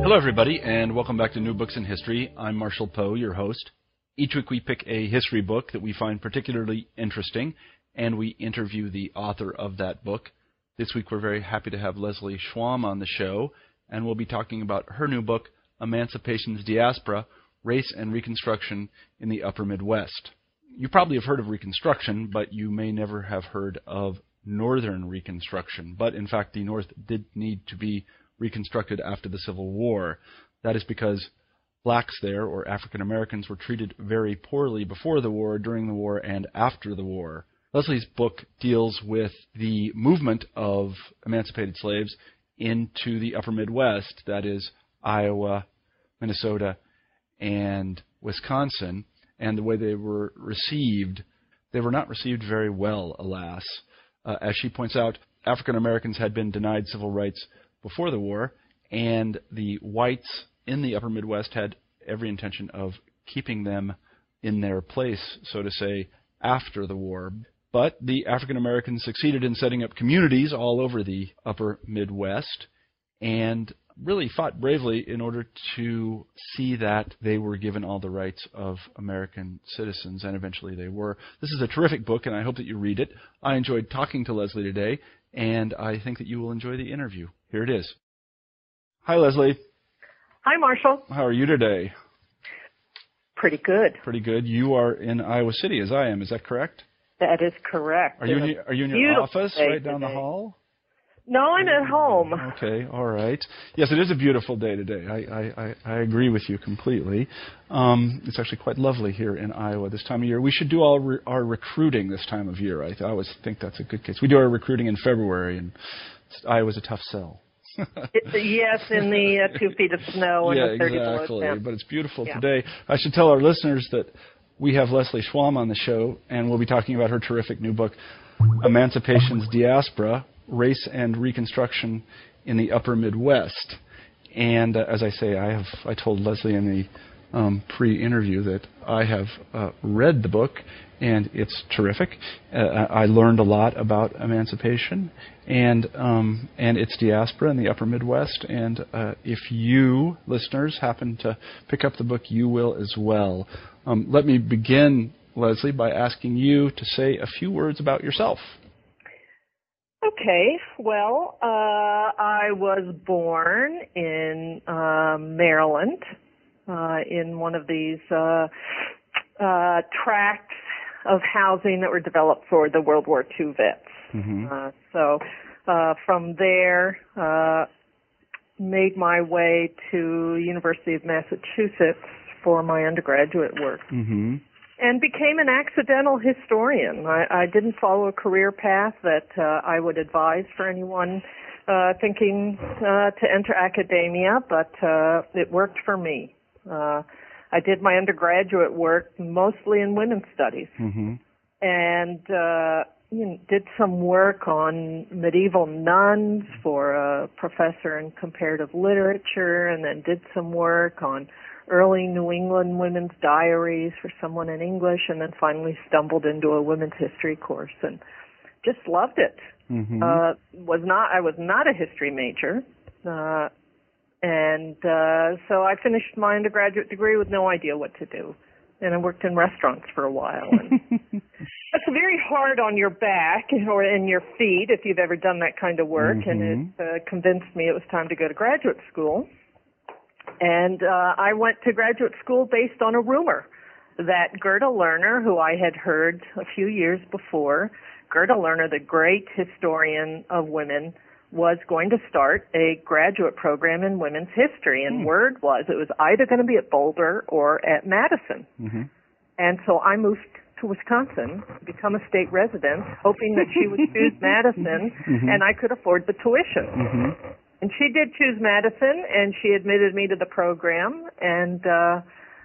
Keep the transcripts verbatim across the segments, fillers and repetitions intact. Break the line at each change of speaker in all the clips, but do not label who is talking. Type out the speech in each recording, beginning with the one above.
Hello, everybody, and welcome back to New Books in History. I'm Marshall Poe, your host. Each week we pick a history book that we find particularly interesting, and we interview the author of that book. This week we're very happy to have Leslie Schwam on the show, and we'll be talking about her new book, Emancipation's Diaspora, Race and Reconstruction in the Upper Midwest. You probably have heard of Reconstruction, but you may never have heard of Northern Reconstruction. But in fact, the North did need to be reconstructed after the Civil War. That is because blacks there, or African Americans, were treated very poorly before the war, during the war, and after the war. Leslie's book deals with the movement of emancipated slaves into the upper Midwest, that is Iowa, Minnesota, and Wisconsin, and the way they were received. They were not received very well, alas. Uh, as she points out, African Americans had been denied civil rights before the war, and the whites in the upper Midwest had every intention of keeping them in their place, so to say, after the war. But the African Americans succeeded in setting up communities all over the upper Midwest and really fought bravely in order to see that they were given all the rights of American citizens, and eventually they were. This is a terrific book, and I hope that you read it. I enjoyed talking to Leslie today, and I think that you will enjoy the interview. Here it is. Hi, Leslie.
Hi, Marshall.
How are you today?
Pretty good.
Pretty good. You are in Iowa City, as I am. Is that correct?
That is correct.
Are you in your, are you in your office right down
today.
the hall?
No, I'm at home.
Okay, all right. Yes, it is a beautiful day today. I, I, I agree with you completely. Um, it's actually quite lovely here in Iowa this time of year. We should do all re- our recruiting this time of year. I, I always think that's a good case. We do our recruiting in February, and Iowa's a tough sell.
Yes, in the uh, two feet of snow and
yeah,
the thirty
exactly.
below.
But it's beautiful
yeah.
today. I should tell our listeners that we have Leslie Schwam on the show, and we'll be talking about her terrific new book, Emancipation's Diaspora, Race and Reconstruction in the Upper Midwest. And uh, as I say, I have I told Leslie in the um, pre-interview that I have uh, read the book, and it's terrific. Uh, I learned a lot about emancipation and um, and its diaspora in the Upper Midwest. And uh, if you, listeners, happen to pick up the book, you will as well. Um, let me begin, Leslie, by asking you to say a few words about yourself.
Okay, well, uh, I was born in uh, Maryland uh, in one of these uh, uh, tracts of housing that were developed for the World War Two vets. Mm-hmm. Uh, so uh, from there, uh, made my way to University of Massachusetts for my undergraduate work. Mm-hmm. And became an accidental historian. I, I didn't follow a career path that uh, I would advise for anyone uh, thinking uh, to enter academia, but uh, it worked for me. Uh, I did my undergraduate work mostly in women's studies, mm-hmm. and uh, you know, did some work on medieval nuns for a professor in comparative literature, and then did some work on early New England women's diaries for someone in English, and then finally stumbled into a women's history course and just loved it. Mm-hmm. Uh, was not I was not a history major, uh, and uh, so I finished my undergraduate degree with no idea what to do, and I worked in restaurants for a while. And it's very hard on your back or in your feet if you've ever done that kind of work, mm-hmm. and it uh, convinced me it was time to go to graduate school. And uh, I went to graduate school based on a rumor that Gerda Lerner, who I had heard a few years before, Gerda Lerner, the great historian of women, was going to start a graduate program in women's history. And mm. word was it was either going to be at Boulder or at Madison. Mm-hmm. And so I moved to Wisconsin to become a state resident, hoping that she would choose Madison, mm-hmm. and I could afford the tuition. Mm-hmm. And she did choose Madison, and she admitted me to the program and uh,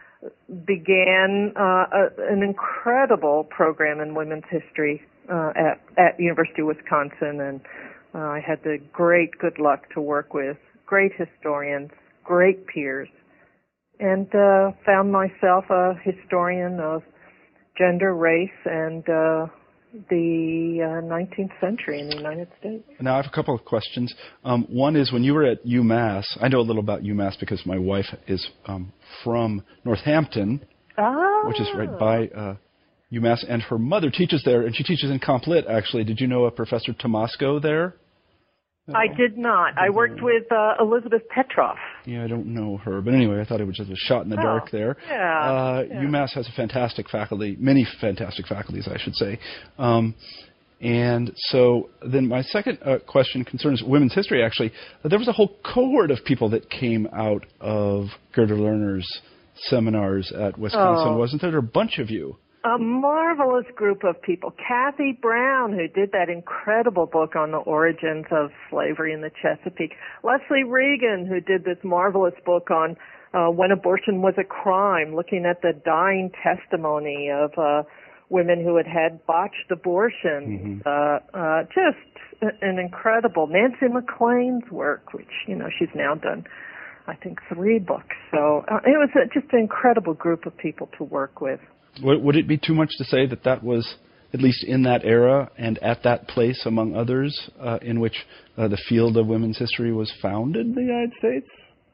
began uh, a, an incredible program in women's history uh, at, at University of Wisconsin. And uh, I had the great good luck to work with great historians, great peers, and uh, found myself a historian of gender, race, and uh, the uh, nineteenth century in the United States.
Now, I have a couple of questions. Um, one is, when you were at UMass, I know a little about UMass because my wife is um, from Northampton,
oh.
which is right by uh, UMass, and her mother teaches there, and she teaches in Comp Lit, actually. Did you know a Professor Tomasco there?
I did not. I worked with uh, Elizabeth Petroff.
Yeah, I don't know her. But anyway, I thought it was just a shot in the
oh,
dark there.
Yeah,
uh,
yeah.
UMass has a fantastic faculty, many fantastic faculties, I should say. Um, and so then my second uh, question concerns women's history, actually. Uh, there was a whole cohort of people that came out of Gerda Lerner's seminars at Wisconsin,
oh.
wasn't there? There were a bunch of you.
A marvelous group of people. Kathy Brown, who did that incredible book on the origins of slavery in the Chesapeake. Leslie Regan, who did this marvelous book on uh, when abortion was a crime, looking at the dying testimony of uh, women who had had botched abortions. Mm-hmm. Uh, uh, just an incredible. Nancy McLean's work, which, you know, she's now done, I think, three books. So uh, it was a, just an incredible group of people to work with.
Would it be too much to say that that was, at least in that era and at that place, among others, uh, in which uh, the field of women's history was founded in the United States?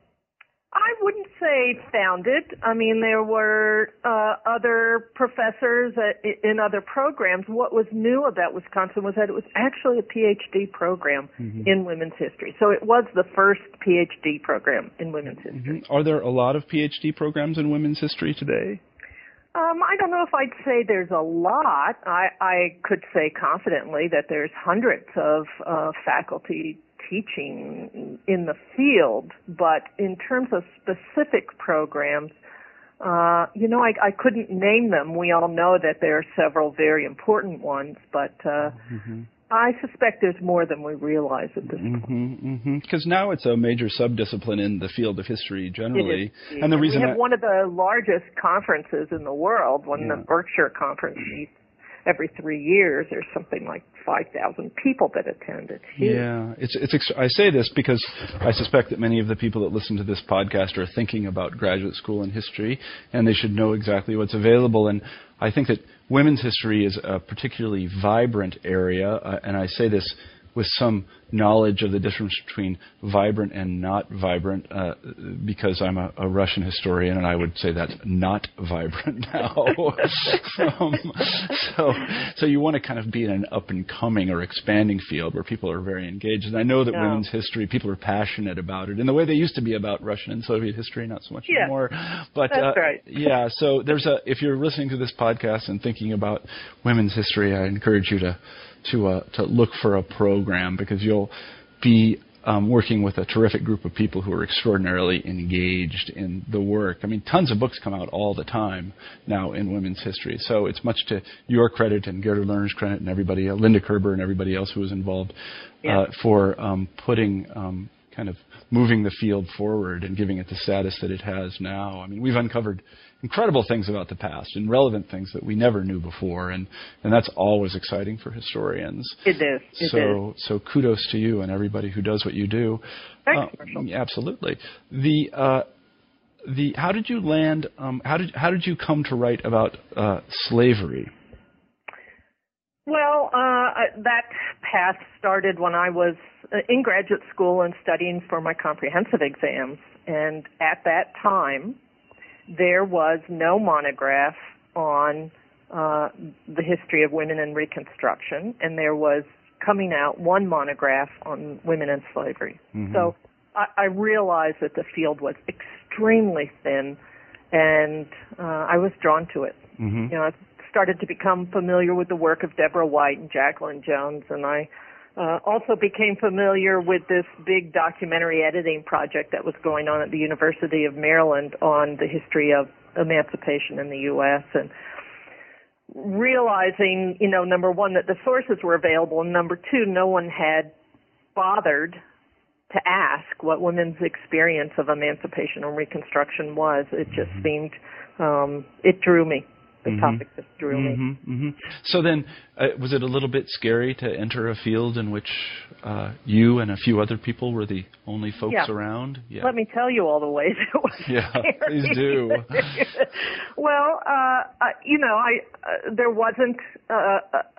I wouldn't say founded. I mean, there were uh, other professors uh, in other programs. What was new about Wisconsin was that it was actually a P H D program mm-hmm. in women's history. So it was the first P H D program in women's history.
Mm-hmm. Are there a lot of P H D programs in women's history today?
Um, I don't know if I'd say there's a lot. I, I could say confidently that there's hundreds of uh, faculty teaching in the field, but in terms of specific programs, uh, you know, I, I couldn't name them. We all know that there are several very important ones, but uh, mm-hmm. I suspect there's more than we realize at this
mm-hmm,
point.
Because mm-hmm. now it's a major subdiscipline in the field of history generally.
It is,
and the
and
reason
we have
I,
one of the largest conferences in the world, when
yeah.
the Berkshire Conference meets every three years. There's something like five thousand people that attend. It's huge.
Yeah, it's it's. Ex- I say this because I suspect that many of the people that listen to this podcast are thinking about graduate school in history, and they should know exactly what's available. And I think that women's history is a particularly vibrant area, uh, and I say this with some knowledge of the difference between vibrant and not vibrant, uh, because I'm a, a Russian historian, and I would say that's not vibrant now. um, so, so you want to kind of be in an up-and-coming or expanding field where people are very engaged. And I know that
yeah.
women's history, people are passionate about it in the way they used to be about Russian and Soviet history, not so much
yeah.
anymore. But
that's
uh,
right.
yeah, so there's a. If you're listening to this podcast and thinking about women's history, I encourage you to. to uh, to look for a program, because you'll be um, working with a terrific group of people who are extraordinarily engaged in the work. I mean, tons of books come out all the time now in women's history, so it's much to your credit and Gerda Lerner's credit and everybody, uh, Linda Kerber and everybody else who was involved
yeah.
uh, for um, putting um, kind of moving the field forward and giving it the status that it has now. I mean, we've uncovered incredible things about the past and relevant things that we never knew before, and, and that's always exciting for historians.
It is. It
so,
is.
So kudos to you and everybody who does what you do.
Thanks,
uh,
Marshall.
Absolutely. The uh, the how did you land? Um, how did how did you come to write about uh, slavery?
Well, uh, that path started when I was in graduate school and studying for my comprehensive exams, and at that time, there was no monograph on uh, the history of women in Reconstruction, and there was coming out one monograph on women in slavery. Mm-hmm. So I, I realized that the field was extremely thin, and uh, I was drawn to it.
Mm-hmm.
You know, I started to become familiar with the work of Deborah White and Jacqueline Jones, and I Uh, also became familiar with this big documentary editing project that was going on at the University of Maryland on the history of emancipation in the U S and realizing, you know, number one, that the sources were available, and number two, no one had bothered to ask what women's experience of emancipation and Reconstruction was. It just mm-hmm. seemed, um, it drew me. The
mm-hmm.
topic just drew me.
Mm-hmm, mm-hmm. So then, uh, was it a little bit scary to enter a field in which uh, you and a few other people were the only folks
yeah.
around? Yeah.
Let me tell you all the ways it was
yeah,
scary.
Please do.
well, uh, uh, you know, I uh, there wasn't uh, a,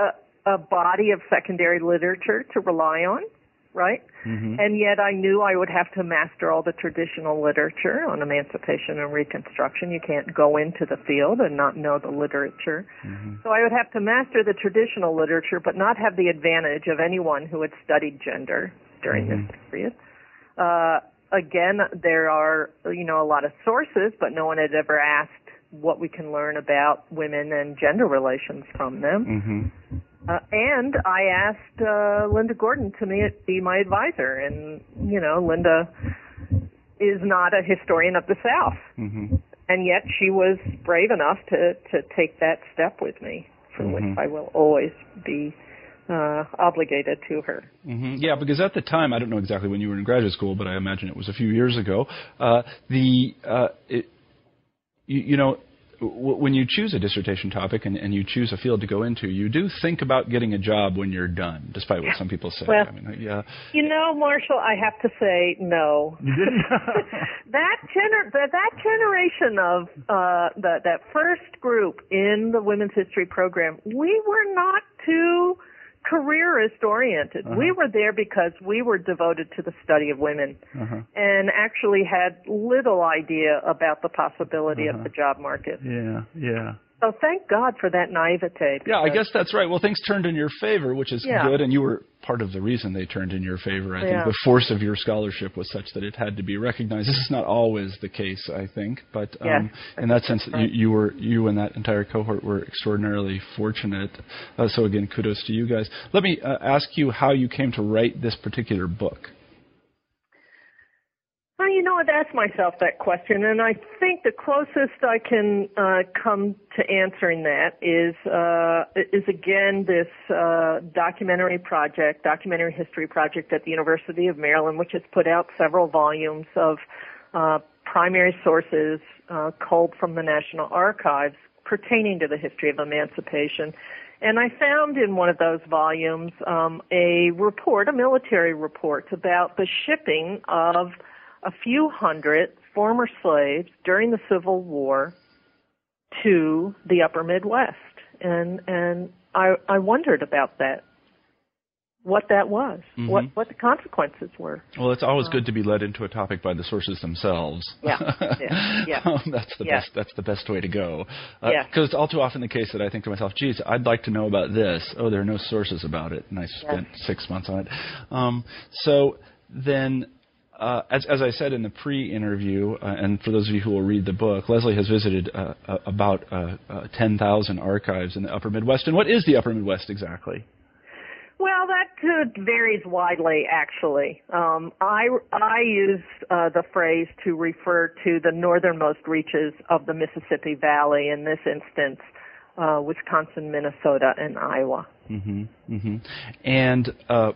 a body of secondary literature to rely on, right?
Mm-hmm.
And yet I knew I would have to master all the traditional literature on emancipation and Reconstruction. You can't go into the field and not know the literature.
Mm-hmm.
So I would have to master the traditional literature, but not have the advantage of anyone who had studied gender during
Mm-hmm.
this period. Uh, again, there are, you know, a lot of sources, but no one had ever asked what we can learn about women and gender relations from them.
Mm-hmm.
Uh, and I asked uh, Linda Gordon to me, be my advisor. And, you know, Linda is not a historian of the South.
Mm-hmm.
And yet she was brave enough to, to take that step with me, for
Mm-hmm.
which I will always be uh, obligated to her.
Mm-hmm. Yeah, because at the time, I don't know exactly when you were in graduate school, but I imagine it was a few years ago, uh, the, uh, it, you, you know, w- when you choose a dissertation topic and, and you choose a field to go into, you do think about getting a job when you're done, despite what some people say.
Well,
I mean, yeah.
You know, Marshall, I have to say no.
You didn't?
that gener- that, that generation of uh, the, that first group in the Women's History program, we were not too careerist oriented.
Uh-huh.
We were there because we were devoted to the study of women
Uh-huh.
and actually had little idea about the possibility
Uh-huh.
of the job market.
Yeah, yeah.
So thank God for that naivete.
Yeah, I
because-
guess that's right. Well, things turned in your favor, which is
Yeah.
good, and you were part of the reason they turned in your favor. I
Yeah.
think the force of your scholarship was such that it had to be recognized. This is not always the case, I think, but um,
Yes,
in that sense,
right.
you, you were you and that entire cohort were extraordinarily fortunate. Uh, so again, kudos to you guys. Let me uh, ask you how you came to write this particular book.
Well, you know, I've asked myself that question, and I think the closest I can uh, come to answering that is uh, is again this uh, documentary project, documentary history project at the University of Maryland, which has put out several volumes of uh, primary sources uh, culled from the National Archives pertaining to the history of emancipation. And I found in one of those volumes um, a report, a military report, about the shipping of a few hundred former slaves during the Civil War to the upper Midwest. And and I I wondered about that, what that was,
Mm-hmm.
what, what the consequences were.
Well, it's always good to be led into a topic by the sources themselves.
Yeah, yeah, yeah.
um, that's the
Yeah.
best. That's the best way to go.
Yeah.
Because it's all too often the case that I think to myself, "Geez, I'd like to know about this." Oh, there are no sources about it, and I spent
Yeah.
six months on it. Um, so then. Uh, as, as I said in the pre-interview, uh, and for those of you who will read the book, Leslie has visited uh, uh, about uh, uh, ten thousand archives in the Upper Midwest. And what is the Upper Midwest exactly?
Well, that uh, varies widely, actually. Um, I, I use uh, the phrase to refer to the northernmost reaches of the Mississippi Valley, in this instance, uh, Wisconsin, Minnesota, and Iowa.
Mm-hmm, mm-hmm. And uh,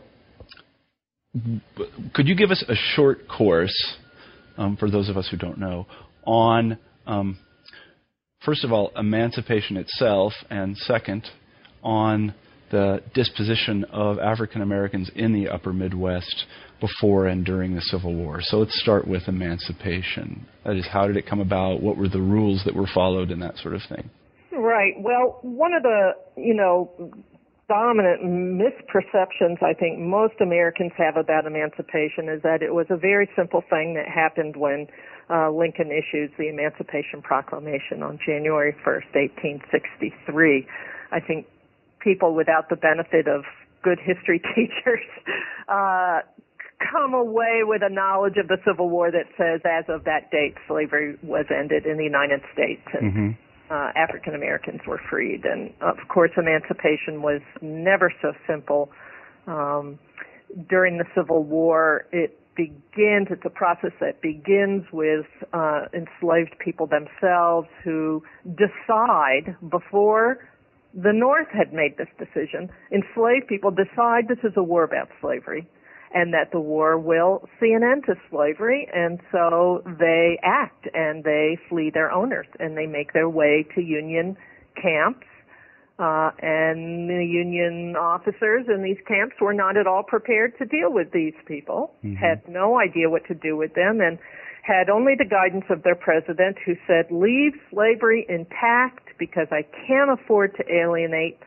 could you give us a short course, um, for those of us who don't know, on, um, first of all, emancipation itself, and second, on the disposition of African Americans in the Upper Midwest before and during the Civil War. So let's start with emancipation. That is, how did it come about? What were the rules that were followed and that sort of thing?
Right. Well, one of the, you know, dominant misperceptions I think most Americans have about emancipation is that it was a very simple thing that happened when uh, Lincoln issues the Emancipation Proclamation on January first, eighteen sixty-three. I think people without the benefit of good history teachers uh, come away with a knowledge of the Civil War that says as of that date slavery was ended in the United States and
Mm-hmm.
Uh, African Americans were freed, and of course emancipation was never so simple. Um, during the Civil War, it begins, it's a process that begins with uh, enslaved people themselves who decide, before the North had made this decision, enslaved people decide this is a war about slavery, and that the war will see an end to slavery, and so they act and they flee their owners and they make their way to Union camps, uh, and the Union officers in these camps were not at all prepared to deal with these people,
Mm-hmm.
had no idea what to do with them, and had only the guidance of their president, who said, leave slavery intact because I can't afford to alienate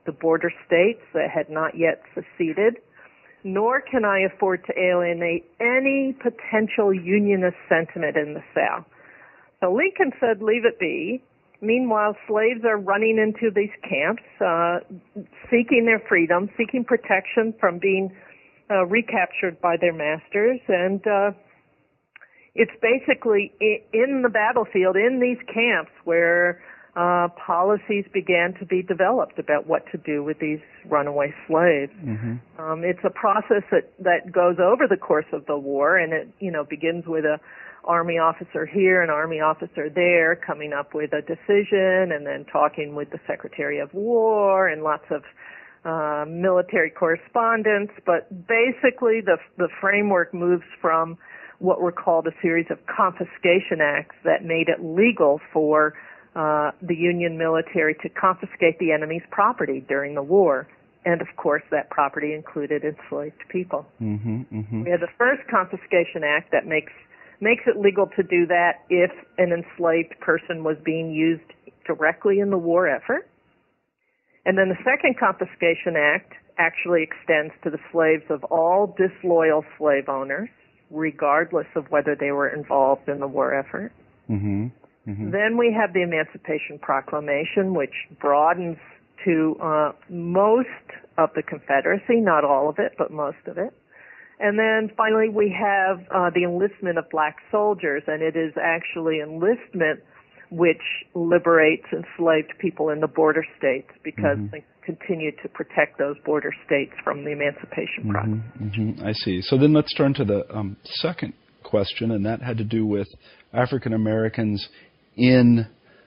the border states that had not yet seceded, nor can I afford to alienate any potential Unionist sentiment in the South. So Lincoln said, leave it be. Meanwhile, slaves are running into these camps, uh, seeking their freedom, seeking protection from being uh, recaptured by their masters, and uh, it's basically in the battlefield, in these camps, where uh, policies began to be developed about what to do with these runaway slaves. Mm-hmm. Um, it's a process that, that goes over the course of the war, and it, you know, begins with a Army officer here, an Army officer there, coming up with a decision, and then talking with the Secretary of War, and lots of uh, military correspondence. But basically, the the framework moves from what were called a series of confiscation acts that made it legal for uh, the Union military to confiscate the enemy's property during the war. And, of course, that property included enslaved people. Mm-hmm, mm-hmm. We had the first confiscation act that makes makes it legal to do that if an enslaved person was being used directly in the war effort. And then the second confiscation act actually extends to the slaves of all disloyal slave owners, regardless of whether they were involved in the war effort. Mm-hmm. Mm-hmm. Then we have the Emancipation Proclamation, which broadens to uh, most of the Confederacy, not all of it, but most of it. And then finally we have uh, the enlistment of black soldiers, and it is actually enlistment which liberates enslaved people in the border states because mm-hmm. they continue to protect those border states from the emancipation
mm-hmm.
process.
Mm-hmm. I see. So then let's turn to the um, second question, and that had to do with African Americans in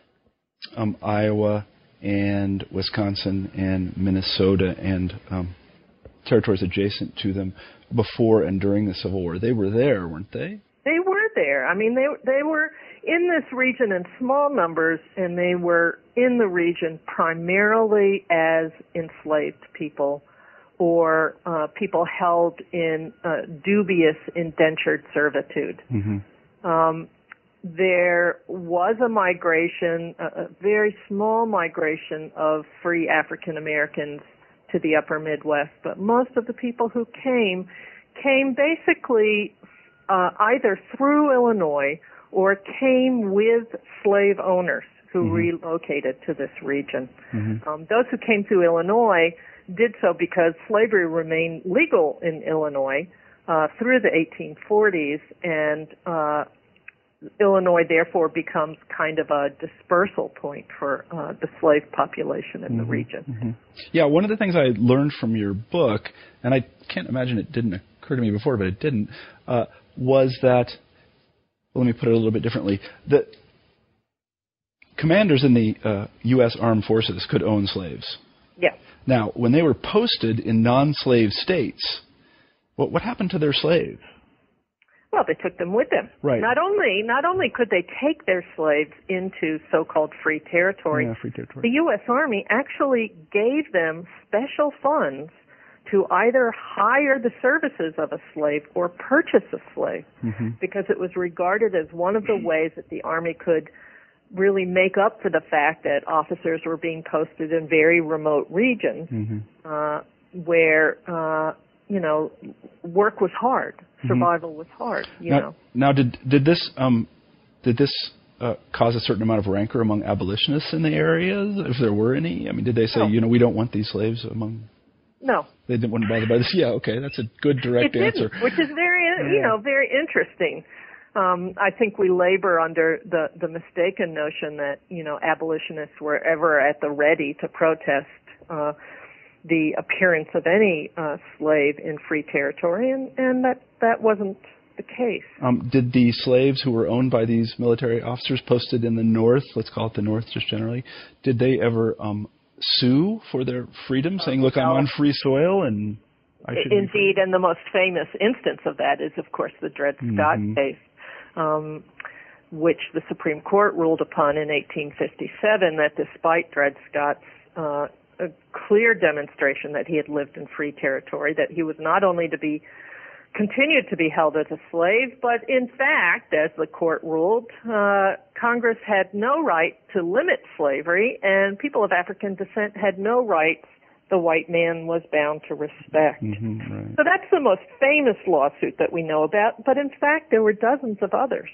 um, Iowa and Wisconsin and Minnesota and um, territories adjacent to them before and during the Civil War. They were there, weren't they?
They were there. I mean, they they were in this region in small numbers, and they were in the region primarily as enslaved people or uh, people held in uh, dubious indentured servitude. Mm-hmm. Um, there was a migration, a, a very small migration of free African Americans to the upper Midwest, but most of the people who came came basically uh, either through Illinois or came with slave owners who mm-hmm. relocated to this region. Mm-hmm. Um, those who came through Illinois did so because slavery remained legal in Illinois uh, through the eighteen forties, and uh, Illinois therefore becomes kind of a dispersal point for uh, the slave population in mm-hmm. the region.
Mm-hmm. Yeah, one of the things I learned from your book, and I can't imagine it didn't occur to me before, but it didn't, uh, was that, well, let me put it a little bit differently, that commanders in the uh, U S Armed Forces could own slaves.
Yeah.
Now, when they were posted in non-slave states, what, what happened to their slaves?
Well, they took them with them.
Right.
Not only not only could they take their slaves into so-called free territory,
yeah, free territory,
the U S Army actually gave them special funds to either hire the services of a slave or purchase a slave, mm-hmm. because it was regarded as one of the ways that the Army could really make up for the fact that officers were being posted in very remote regions mm-hmm. uh, where, uh, you know, work was hard. Survival mm-hmm. was hard, you
now,
know.
Now, did did this um, did this uh, cause a certain amount of rancor among abolitionists in the areas, if there were any? I mean, did they say,
no.
you know, we don't want these slaves among?
No.
They didn't want to bother by this. Yeah, okay, that's a good direct
it
answer.
Didn't, which is very, you know, very interesting. Um, I think we labor under the the mistaken notion that, you know, abolitionists were ever at the ready to protest Uh, the appearance of any uh, slave in free territory, and, and that, that wasn't the case.
Um, did the slaves who were owned by these military officers posted in the North, let's call it the North just generally, did they ever um, sue for their freedom, saying, look, I'm on free soil and I should
Indeed, and the most famous instance of that is, of course, the Dred Scott mm-hmm. case, um, which the Supreme Court ruled upon in eighteen fifty-seven, that despite Dred Scott's uh, a clear demonstration that he had lived in free territory, that he was not only to be continued to be held as a slave, but in fact, as the court ruled, uh, Congress had no right to limit slavery, and people of African descent had no rights the white man was bound to respect.
Mm-hmm, right.
So that's the most famous lawsuit that we know about, but in fact there were dozens of others.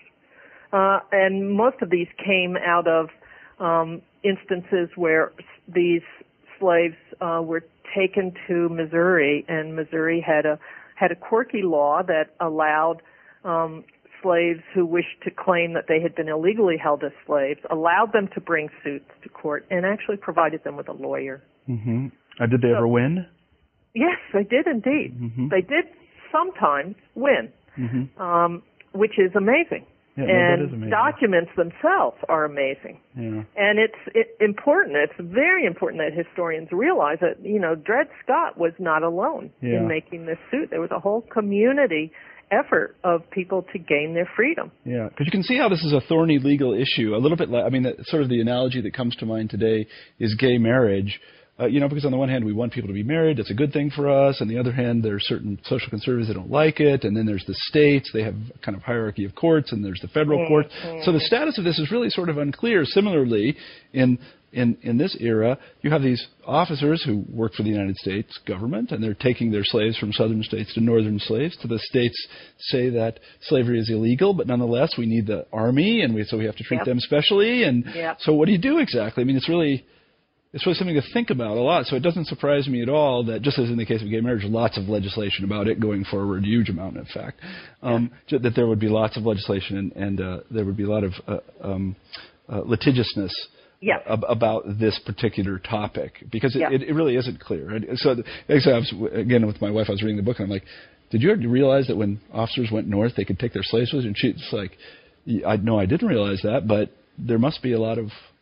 Uh, and most of these came out of um, instances where these slaves uh, were taken to Missouri, and Missouri had a had a quirky law that allowed um, slaves who wished to claim that they had been illegally held as slaves, allowed them to bring suits to court, and actually provided them with a lawyer.
Mm-hmm. Uh, did they
so,
ever win?
Yes, they did indeed.
Mm-hmm.
They did sometimes win,
mm-hmm.
um, which is amazing.
Yeah,
and
no, that is amazing.
Documents themselves are amazing.
Yeah.
And it's it, important. It's very important that historians realize that, you know, Dred Scott was not alone
yeah.
in making this suit. There was a whole community effort of people to gain their freedom.
Yeah, because you can see how this is a thorny legal issue. A little bit like, I mean, sort of the analogy that comes to mind today is gay marriage. Uh, you know, because on the one hand, we want people to be married. That's a good thing for us. On the other hand, there are certain social conservatives that don't like it. And then there's the states. They have a kind of hierarchy of courts, and there's the federal
mm-hmm.
courts. So the status of this is really sort of unclear. Similarly, in in in this era, you have these officers who work for the United States government, and they're taking their slaves from southern states to northern states. To the states say that slavery is illegal, but nonetheless, we need the army, and we, so we have to treat
yep.
them specially. And
yep.
so what do you do exactly? I mean, it's really... It's really something to think about a lot, so it doesn't surprise me at all that, just as in the case of gay marriage, lots of legislation about it going forward, huge amount, in fact, um, yeah. that there would be lots of legislation and, and uh, there would be a lot of uh, um, uh, litigiousness
yeah.
ab- about this particular topic, because it,
yeah.
it, it really isn't clear. And so, so I was, again, with my wife, I was reading the book, and I'm like, did you realize that when officers went north, they could take their slaves with them? And she's like, I, no, I didn't realize that, but there must be a lot of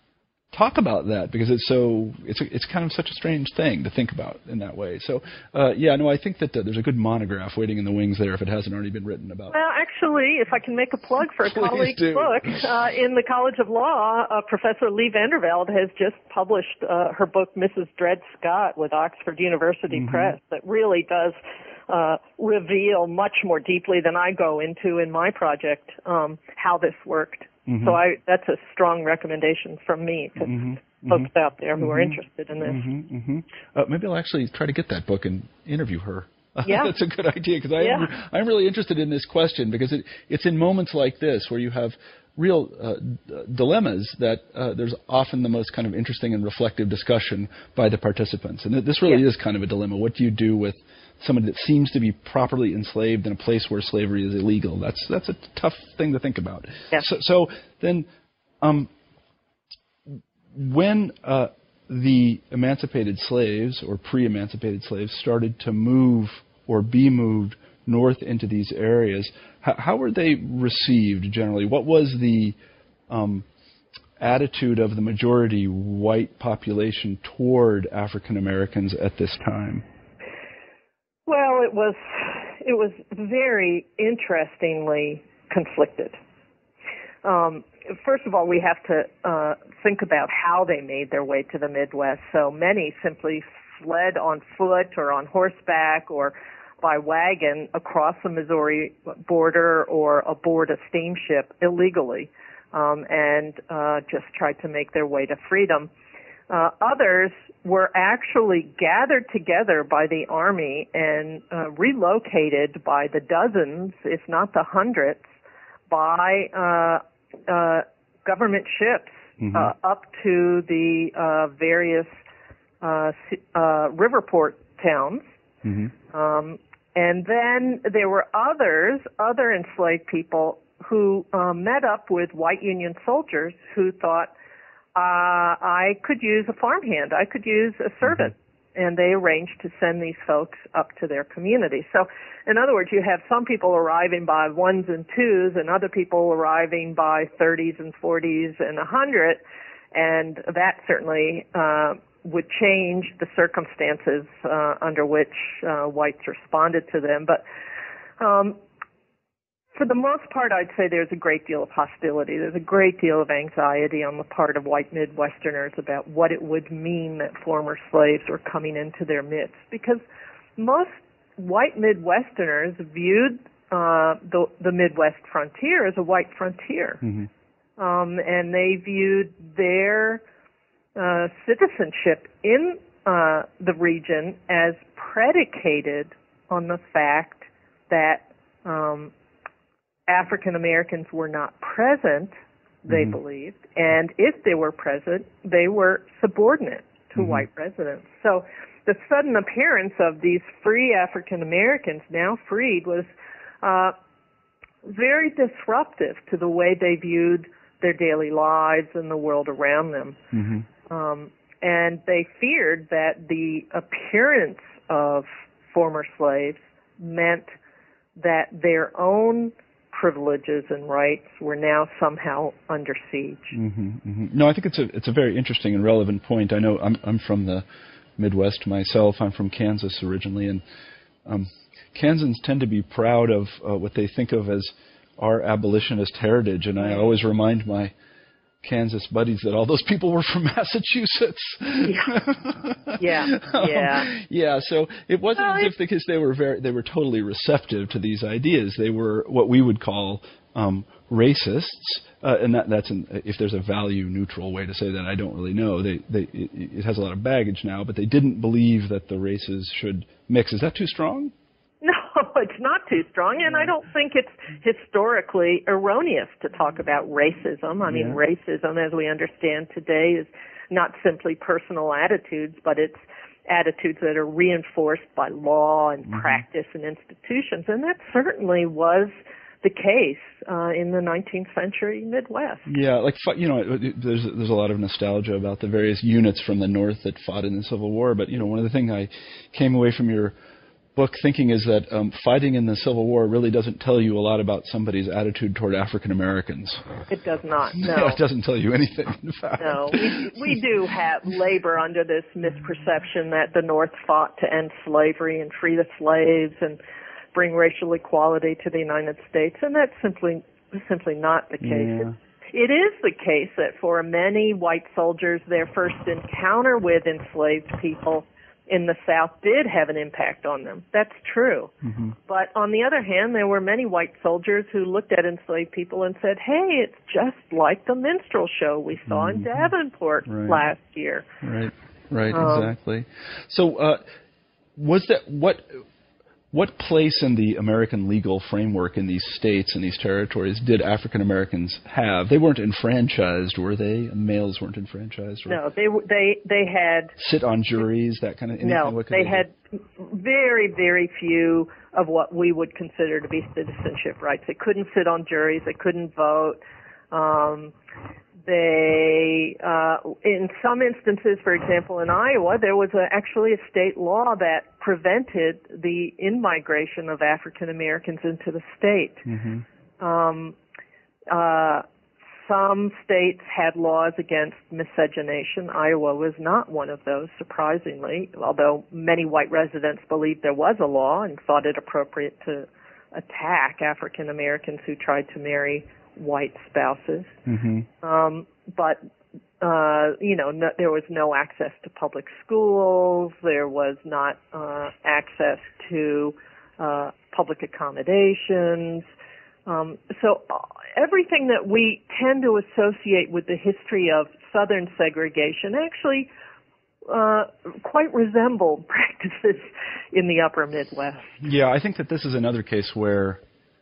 talk about that, because it's so it's a, it's kind of such a strange thing to think about in that way. So uh, yeah, no, I think that uh, there's a good monograph waiting in the wings there if it hasn't already been written about.
Well, actually, if I can make a plug for a colleague's
do.
book uh, in the College of Law, uh, Professor Lee Vandervelde has just published uh, her book Missus Dred Scott with Oxford University
mm-hmm.
Press, that really does uh, reveal much more deeply than I go into in my project um, how this worked. Mm-hmm. So I, that's a strong recommendation from me to mm-hmm. folks mm-hmm. out there who mm-hmm. are interested in this.
Mm-hmm. Mm-hmm. Uh, maybe I'll actually try to get that book and interview her.
Yeah.
That's a good idea, because
yeah.
I'm, I'm really interested in this question, because it, it's in moments like this where you have real uh, d- dilemmas that uh, there's often the most kind of interesting and reflective discussion by the participants. And this really
yeah.
is kind of a dilemma. What do you do with somebody that seems to be properly enslaved in a place where slavery is illegal? That's that's a tough thing to think about.
Yeah.
So, so then, um, when uh, the emancipated slaves or pre-emancipated slaves started to move or be moved north into these areas, how, how were they received generally? What was the um, attitude of the majority white population toward African Americans at this time?
Well, it was it was very interestingly conflicted. Um, first of all, we have to uh, think about how they made their way to the Midwest. So many simply fled on foot or on horseback or by wagon across the Missouri border or aboard a steamship illegally, um, and uh, just tried to make their way to freedom. Uh, others were actually gathered together by the Army and uh, relocated by the dozens, if not the hundreds, by uh, uh, government ships mm-hmm. uh, up to the uh, various uh, uh, river port towns. Mm-hmm. Um, and then there were others, other enslaved people, who uh, met up with white Union soldiers who thought, Uh, I could use a farmhand. I could use a servant. Mm-hmm. And they arranged to send these folks up to their community. So, in other words, you have some people arriving by ones and twos and other people arriving by thirties and forties and a hundred. And that certainly uh, would change the circumstances uh, under which uh, whites responded to them. But um for the most part, I'd say there's a great deal of hostility. There's a great deal of anxiety on the part of white Midwesterners about what it would mean that former slaves were coming into their midst. Because most white Midwesterners viewed uh, the, the Midwest frontier as a white frontier. Mm-hmm. Um, and they viewed their uh, citizenship in uh, the region as predicated on the fact that um, African Americans were not present, they mm-hmm. believed, and if they were present, they were subordinate to mm-hmm. white residents. So the sudden appearance of these free African Americans, now freed, was uh, very disruptive to the way they viewed their daily lives and the world around them. Mm-hmm. Um, and they feared that the appearance of former slaves meant that their own privileges and rights were now somehow under siege.
Mm-hmm, mm-hmm. No, I think it's a it's a very interesting and relevant point. I know I'm I'm from the Midwest myself. I'm from Kansas originally, and um, Kansans tend to be proud of uh, what they think of as our abolitionist heritage, and I always remind my Kansas buddies that all those people were from Massachusetts.
Yeah, yeah, yeah.
um, yeah. So it wasn't well, as if because they were very, they were totally receptive to these ideas. They were what we would call um, racists, uh, and that, that's an, if there's a value neutral way to say that, I don't really know. They, they, it, it has a lot of baggage now, but they didn't believe that the races should mix. Is that too strong?
No, it's not too strong, and I don't think it's historically erroneous to talk about racism. I mean, yeah. racism, as we understand today, is not simply personal attitudes, but it's attitudes that are reinforced by law and mm-hmm. practice and institutions, and that certainly was the case uh, in the nineteenth century Midwest.
Yeah, like, you know, there's there's a lot of nostalgia about the various units from the North that fought in the Civil War, but, you know, one of the things I came away from your book thinking is that um, fighting in the Civil War really doesn't tell you a lot about somebody's attitude toward African Americans.
It does not, no.
Yeah, it doesn't tell you anything, in fact.
No, we, we do have labor under this misperception that the North fought to end slavery and free the slaves and bring racial equality to the United States, and that's simply simply not the case.
Yeah.
It is the case that for many white soldiers, their first encounter with enslaved people in the South did have an impact on them. That's true. Mm-hmm. But on the other hand, there were many white soldiers who looked at enslaved people and said, hey, it's just like the minstrel show we saw mm-hmm. in Davenport
right.
last year.
Right, right,
um,
exactly. So uh, was that what... What place in the American legal framework in these states and these territories did African Americans have? They weren't enfranchised, were they? Males weren't enfranchised. Or
no, they they they had
sit on juries, that kind of anything.
No,
what
they,
they
had
do?
very very few of what we would consider to be citizenship rights. They couldn't sit on juries. They couldn't vote. Um, They, uh, in some instances, for example, in Iowa, there was a, actually a state law that prevented the in-migration of African Americans into the state. Mm-hmm. Um, uh, some states had laws against miscegenation. Iowa was not one of those, surprisingly, although many white residents believed there was a law and thought it appropriate to attack African Americans who tried to marry white spouses. Mm-hmm. Um, but, uh, you know, no, there was no access to public schools. There was not uh, access to uh, public accommodations. Um, so uh, everything that we tend to associate with the history of Southern segregation actually uh, quite resembled practices in the upper Midwest.
Yeah, I think that this is another case where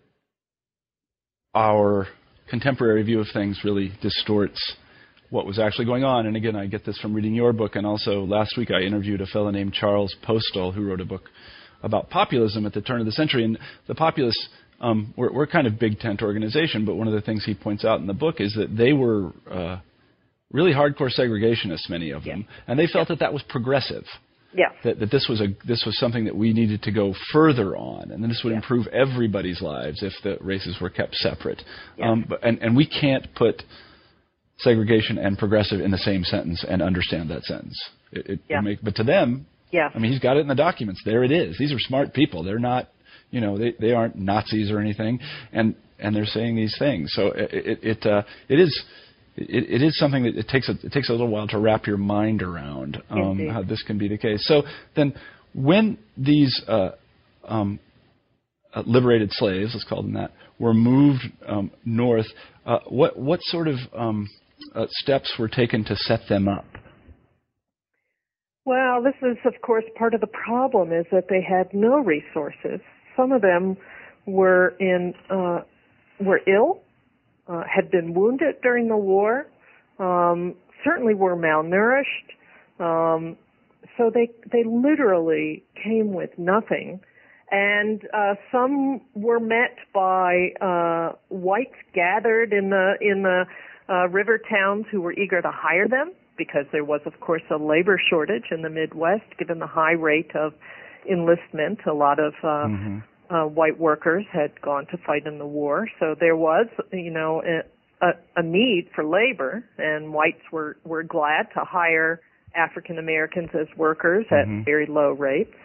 our contemporary view of things really distorts what was actually going on. And again, I get this from reading your book, and also last week I interviewed a fellow named Charles Postal who wrote a book about populism at the turn of the century. And the populists, um, we're, we're kind of big tent organization, but one of the things he points out in the book is that they were uh, really hardcore segregationists, many of them, yeah. and they felt yeah. that that was progressive.
Yeah.
That, that this was a this was something that we needed to go further on, and then this would
yeah.
improve everybody's lives if the races were kept separate.
Yeah.
Um, but, and, and we can't put segregation and progressive in the same sentence and understand that sentence. It, it
yeah.
make, but to them,
yeah.
I mean, he's got it in the documents. There it is. These are smart people. They're not, you know, they, they aren't Nazis or anything, and and they're saying these things. So it it it, uh, it is. It, it is something that it takes a, it takes a little while to wrap your mind around um, how this can be the case. So then, when these uh, um, uh, liberated slaves, let's call them that, were moved um, north, uh, what what sort of um, uh, steps were taken to set them up?
Well, this is, of course, part of the problem is that they had no resources. Some of them were in uh, were ill, uh, had been wounded during the war, um, certainly were malnourished. Um, so they they literally came with nothing, and uh, some were met by uh, whites gathered in the in the uh, river towns who were eager to hire them, because there was, of course, a labor shortage in the Midwest, given the high rate of enlistment. A lot of uh, mm-hmm. uh, white workers had gone to fight in the war, so there was, you know, a, a need for labor, and whites were, were glad to hire African Americans as workers mm-hmm. at very low rates.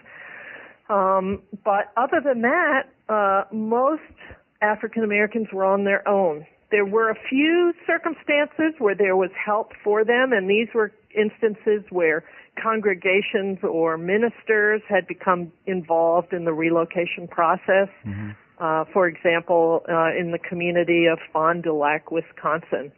Um, but other than that, uh, most African Americans were on their own. There were a few circumstances where there was help for them, and these were instances where congregations or ministers had become involved in the relocation process. Mm-hmm. Uh, for example, uh, in the community of Fond du Lac, Wisconsin,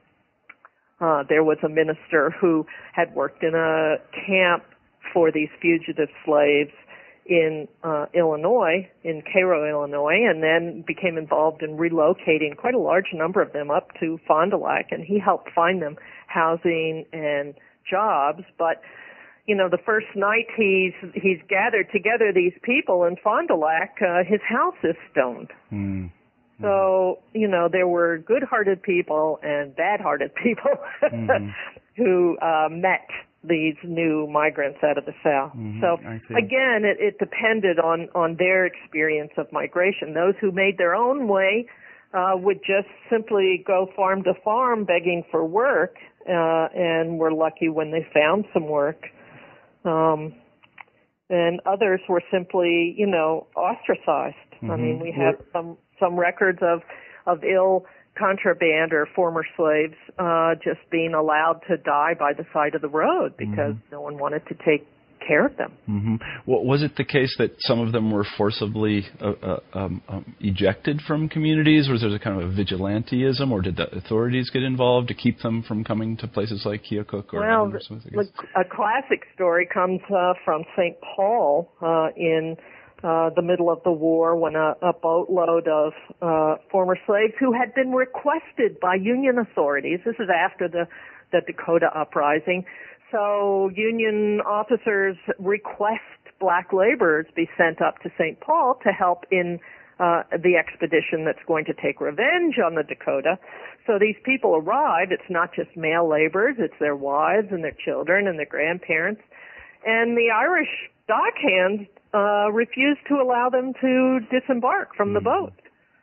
uh, there was a minister who had worked in a camp for these fugitive slaves in uh, Illinois, in Cairo, Illinois, and then became involved in relocating quite a large number of them up to Fond du Lac, and he helped find them housing and jobs. But, you know, the first night he's he's gathered together these people in Fond du Lac, uh, his house is stoned. Mm. So, you know, there were good-hearted people and bad-hearted people mm-hmm. who uh, met these new migrants out of the South. Mm-hmm, so again, it, it depended on, on their experience of migration. Those who made their own way uh, would just simply go farm to farm begging for work, uh, and were lucky when they found some work. Um, and others were simply, you know, ostracized. Mm-hmm. I mean, we have some, some records of, of ill contraband or former slaves uh, just being allowed to die by the side of the road because mm-hmm. no one wanted to take care of them.
Mm-hmm. Well, was it the case that some of them were forcibly uh, uh, um, um, ejected from communities? Was there a kind of a vigilanteism, or did the authorities get involved to keep them from coming to places like Keokuk? Or
well, the, a classic story comes uh, from Saint Paul uh, in Uh, the middle of the war, when a, a boatload of uh, former slaves who had been requested by Union authorities, this is after the, the Dakota Uprising, so Union officers request black laborers be sent up to Saint Paul to help in uh, the expedition that's going to take revenge on the Dakota. So these people arrive. It's not just male laborers, it's their wives and their children and their grandparents. And the Irish dockhands uh, refused to allow them to disembark from the boat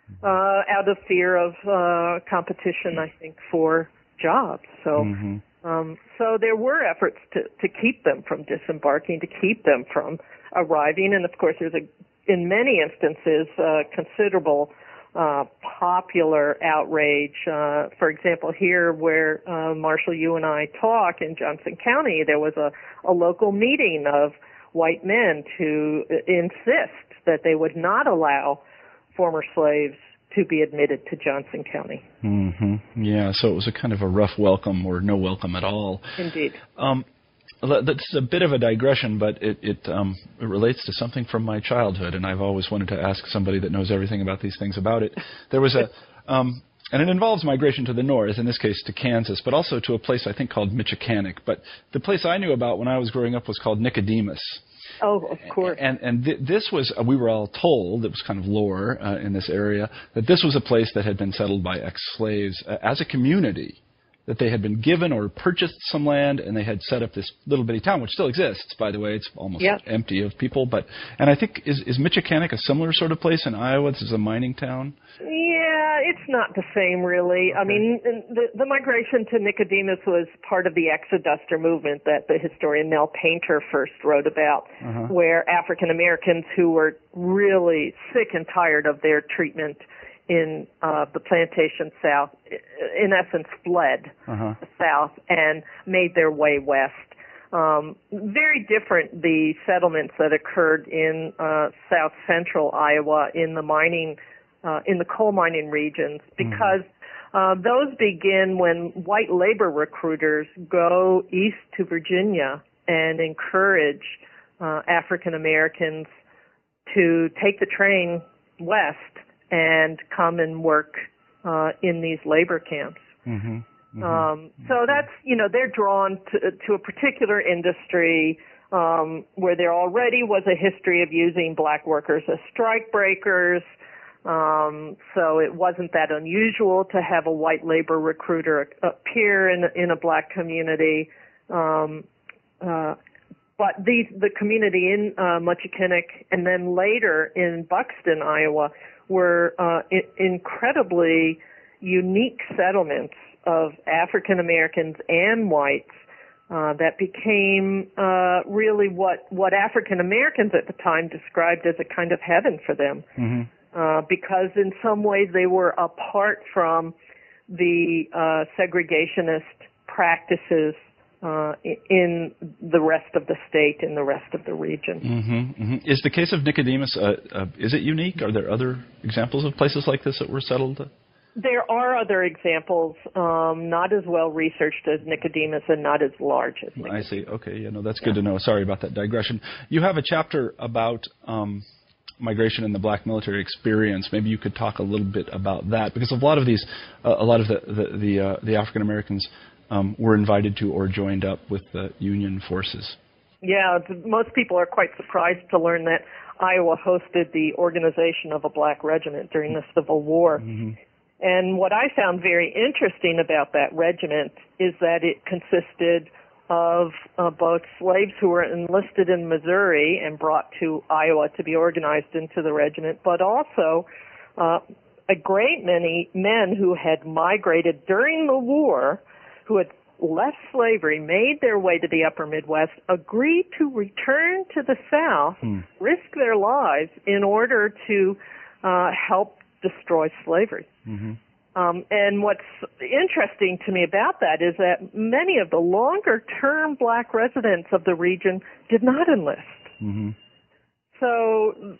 uh, out of fear of uh, competition, I think, for jobs. So, mm-hmm. um, so there were efforts to, to keep them from disembarking, to keep them from arriving. And of course, there's a, in many instances, uh, considerable uh, popular outrage. Uh, for example, here where uh, Marshall, you and I talk in Johnson County, there was a, a local meeting of white men to insist that they would not allow former slaves to be admitted to Johnson County.
Mm-hmm. Yeah, so it was a kind of a rough welcome or no welcome at all.
Indeed.
Um, that's a bit of a digression, but it, it, um, it relates to something from my childhood, and I've always wanted to ask somebody that knows everything about these things about it. There was a... Um, And it involves migration to the north, in this case to Kansas, but also to a place I think called Michiganic. But the place I knew about when I was growing up was called Nicodemus.
Oh, of course.
And, and th- this was, uh, we were all told, it was kind of lore uh, in this area, that this was a place that had been settled by ex-slaves uh, as a community, that they had been given or purchased some land, and they had set up this little bitty town, which still exists, by the way. It's almost yep. empty of people. But and I think, is, is Michiganic a similar sort of place in Iowa? This is a mining town?
Yeah, it's not the same, really. Okay. I mean, the, the migration to Nicodemus was part of the exoduster movement that the historian Nell Painter first wrote about, uh-huh. where African Americans who were really sick and tired of their treatment in uh, the plantation South, in essence, fled uh-huh. the South and made their way west. Um, very different the settlements that occurred in uh, south central Iowa in the mining, uh, in the coal mining regions, because mm-hmm. uh, those begin when white labor recruiters go east to Virginia and encourage uh, African Americans to take the train west and come and work uh, in these labor camps.
Mm-hmm. Mm-hmm.
Um, so that's, you know, they're drawn to, to a particular industry um, where there already was a history of using black workers as strike breakers. Um, so it wasn't that unusual to have a white labor recruiter appear in, in a black community. Um, uh, but these, the community in uh, Mutchkinnick and then later in Buxton, Iowa, were uh, I- incredibly unique settlements of African Americans and whites uh, that became uh, really what, what African Americans at the time described as a kind of heaven for them.
Mm-hmm.
Uh, because in some ways they were apart from the uh, segregationist practices uh, in the rest of the state, in the rest of the region.
Mm-hmm, mm-hmm. Is the case of Nicodemus, uh, uh, is it unique? Are there other examples of places like this that were settled?
There are other examples, um, not as well researched as Nicodemus and not as large as Nicodemus.
I see. Okay, yeah, no, that's good yeah. to know. Sorry about that digression. You have a chapter about um, migration and the black military experience. Maybe you could talk a little bit about that, because a lot of these, uh, a lot of the the the, uh, the African Americans um, were invited to or joined up with the Union forces.
Yeah, most people are quite surprised to learn that Iowa hosted the organization of a black regiment during the Civil War.
Mm-hmm.
And what I found very interesting about that regiment is that it consisted of uh, both slaves who were enlisted in Missouri and brought to Iowa to be organized into the regiment, but also uh, a great many men who had migrated during the war, who had left slavery, made their way to the upper Midwest, agreed to return to the South,
hmm.
risk their lives in order to uh, help destroy slavery.
Mm-hmm.
Um, and what's interesting to me about that is that many of the longer-term black residents of the region did not enlist.
Mm-hmm.
So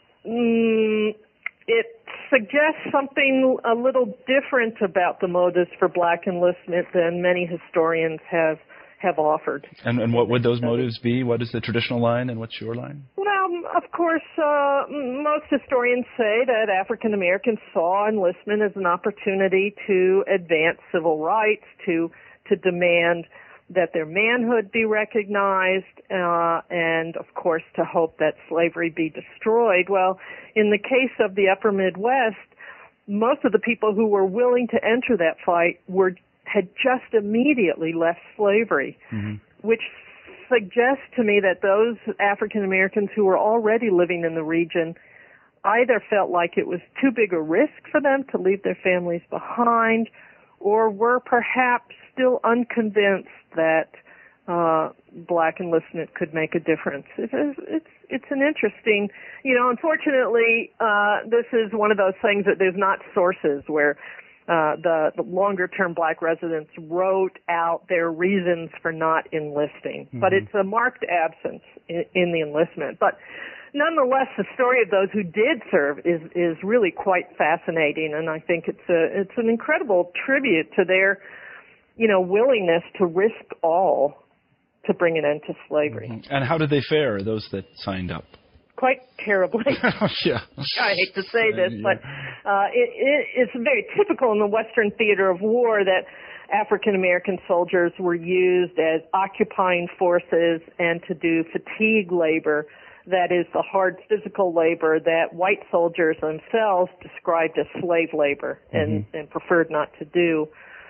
mm, it suggests something a little different about the motives for black enlistment than many historians have have offered.
And, and what would those motives be? What is the traditional line and what's your line?
Well, of course, uh, most historians say that African Americans saw enlistment as an opportunity to advance civil rights, to to demand that their manhood be recognized, uh, and of course to hope that slavery be destroyed. Well, in the case of the Upper Midwest, most of the people who were willing to enter that fight were had just immediately left slavery,
mm-hmm.
which suggests to me that those African Americans who were already living in the region either felt like it was too big a risk for them to leave their families behind, or were perhaps still unconvinced that uh, black enlistment could make a difference. It is, it's it's an interesting, you know, unfortunately, uh, this is one of those things that there's not sources where Uh, the, the longer-term black residents wrote out their reasons for not enlisting.
Mm-hmm.
But it's a marked absence in, in the enlistment. But nonetheless, the story of those who did serve is, is really quite fascinating, and I think it's a, it's an incredible tribute to their, you know, willingness to risk all to bring an end to slavery.
Mm-hmm. And how did they fare, those that signed up?
Quite terribly.
yeah.
I hate to say this,
yeah.
but uh, it, it, it's very typical in the Western theater of war that African American soldiers were used as occupying forces and to do fatigue labor, that is the hard physical labor that white soldiers themselves described as slave labor and,
mm-hmm.
and preferred not to do.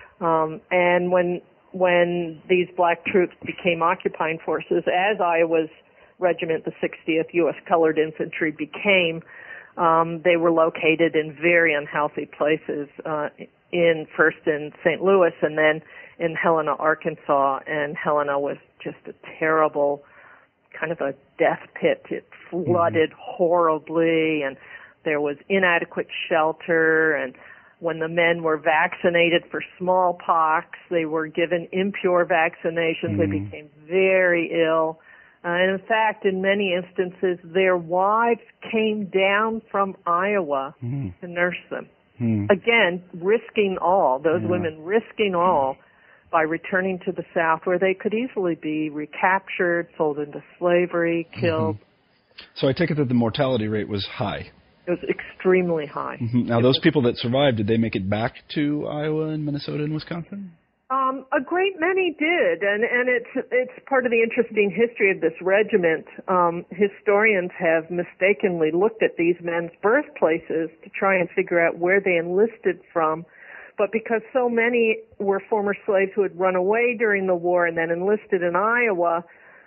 Um, and when when these black troops became occupying forces, as Iowa's regiment, the sixtieth U S Colored Infantry, became, um, they were located in very unhealthy places, uh, in first in Saint Louis and then in Helena, Arkansas. And Helena was just a terrible, kind of a death pit. It flooded mm-hmm. horribly, and there was inadequate shelter. And when the men were vaccinated for smallpox, they were given impure vaccinations. Mm-hmm. They became very ill. Uh, and in fact, in many instances, their wives came down from Iowa
mm-hmm.
to nurse them.
Mm-hmm.
Again, risking all, those
yeah.
women risking all by returning to the South, where they could easily be recaptured, sold into slavery, killed.
Mm-hmm. So I take it that the mortality rate was high.
It was extremely high.
Mm-hmm. Now,
it
those
was,
people that survived, did they make it back to Iowa and Minnesota and Wisconsin?
Um, a great many did, and, and it's it's part of the interesting history of this regiment. Um, historians have mistakenly looked at these men's birthplaces to try and figure out where they enlisted from, but because so many were former slaves who had run away during the war and then enlisted in Iowa,